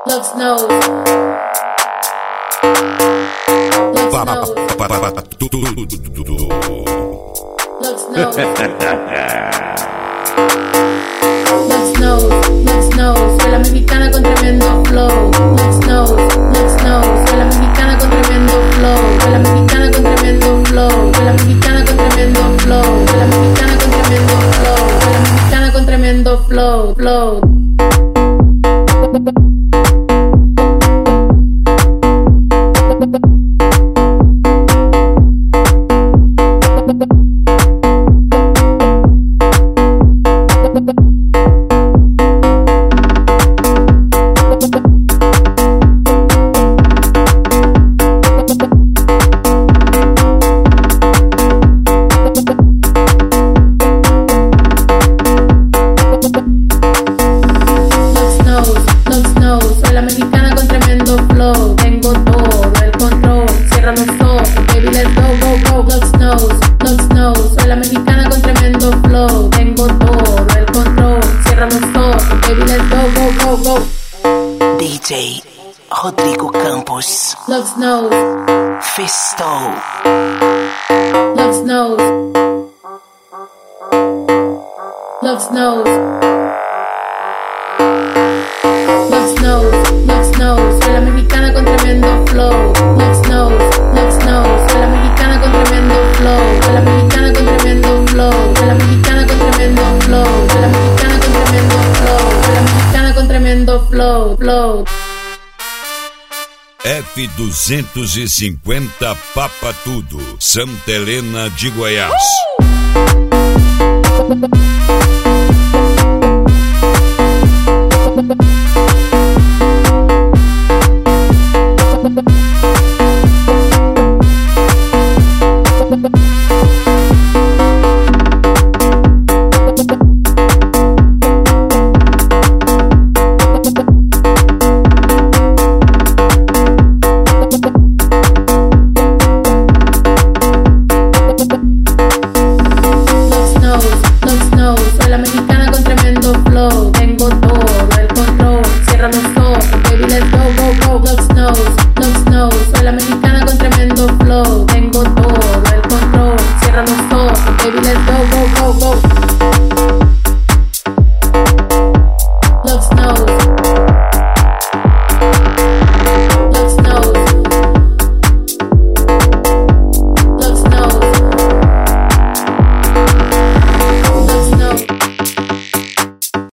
Lux knows. Lux knows. Lux knows. Lux knows. Lux knows. Soy la mexicana con tremendo flow. Lux knows. Lux knows. Soy la mexicana con tremendo flow. Soy la mexicana con tremendo flow. Soy la mexicana con tremendo flow. Soy la mexicana con tremendo flow. Soy la mexicana con tremendo flow. Flow. Soy la mexicana con tremendo flow. Tengo todo el control. Cierra los ojos, baby, let's go, go, go. Lux knows, Lux knows. Soy la mexicana con tremendo flow. Tengo todo el control. Cierra los ojos, baby, let's go, go, go, go. DJ Rodrigo Campos. Lux knows. Festo. Lux knows. Lux knows. Lux knows, Lux knows. Soy la mexicana con tremendo flow. Lux knows, Lux knows. Soy la mexicana con tremendo flow. Soy la mexicana con tremendo flow. Soy la mexicana con tremendo flow. Soy la mexicana con tremendo flow. Soy la mexicana con tremendo flow. Flow. F250 Papa Tudo, Santa Helena de Goiás. Soy la mexicana con tremendo flow. Tengo todo el control. Cierra los ojos, baby, let's go, go, go. Lux knows, Lux knows. Soy la mexicana con tremendo flow. Tengo todo el control. Cierra los ojos, baby, let's go, go, go, go.